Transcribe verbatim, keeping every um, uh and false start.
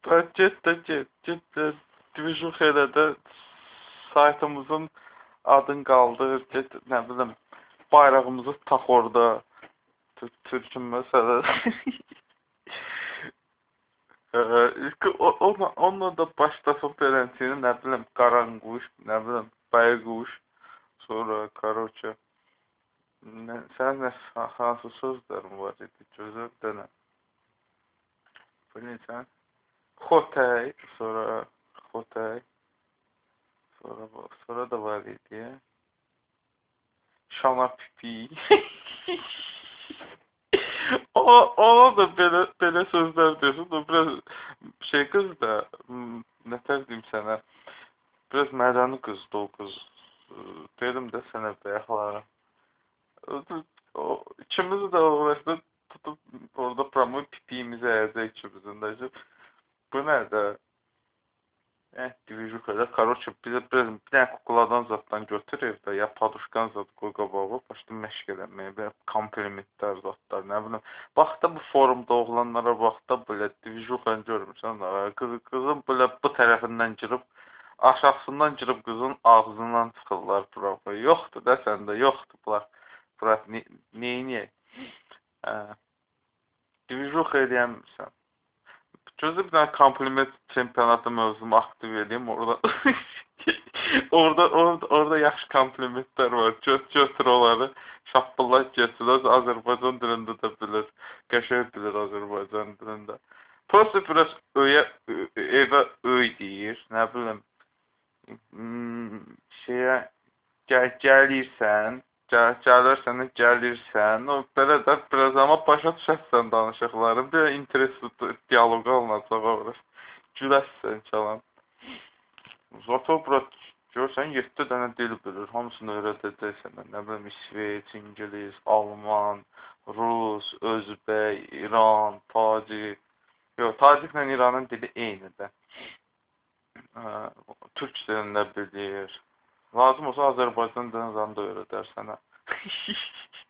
Ben get de get, get de Division elə də saytımızın adını qaldır, get, nə bilim, bayrağımızı tax orada. Türkün məsələ. Onunla, onunla da başlasın belentini, nə bilim, qaranquş, nə bilim, bayquş, sonra, karoça, sən nə, hansı sözlərin var idi, gözəl dənə. Bu necə? Xotay, sonra, xotay, sonra, sonra da var idi. Şana pipi. O, ona da belə, belə sözlər deyirsin. O biraz şey qız da, nətər deyim sənə, biraz mədəni qızdı o qız. Dedim də sənə bəyəxlara. İkimiz də orada tutub orada promo pipiyimizi əyəcək ikimizin də. Bu nədir? Eh, Divijuxada, karoça, bir dənə kukladan zaddan götür evdə, ya paduşkan zad qoy qabağa, başlayıb məşq eləməyə, belə komplimentlər zadlar, nə bilim. Bax da bu forumda oğlanlara bax da belə Divijuxanı görmüşsən, qızı, qızın belə bu tərəfindən girib, aşağısından girib qızın ağzından çıxırlar bura. Yoxdur da səndə, yoxdur bunlar. Bura, neyniyək? Divijux eləyəmirsən. Gözlə bir dənə kompliment çempionatı mövzumu aktiv edeyim orada. orada, orada, orada yaxşı komplimentlər var. Göt, götür onları, şappıllak geçilir. Azərbaycan dilində də bilir. Qəşəng bilir Azərbaycan dilində. Prosta biraz öyə, evə öy deyir. Nə bilim, şeyə, gəl, gəlirsən, gəl, gəlirsən, gəlirsən, o belə də biraz amma başa düşərsən danışıqların, bir interesli diyaloq alınacaq orada. Güləşsən çalan. Zato bura görsən yeddi dənə dil bilir, hamısını öyrədəcək sənə. Nə bilim, İsveç, İngilis, Alman, Rus, Özbək, İran, Tacik. Yox, Taciklə İranın dili eynidir. Türk dilində bilir. Lazım olsa Azərbaycan dilini da öyrədər sənə.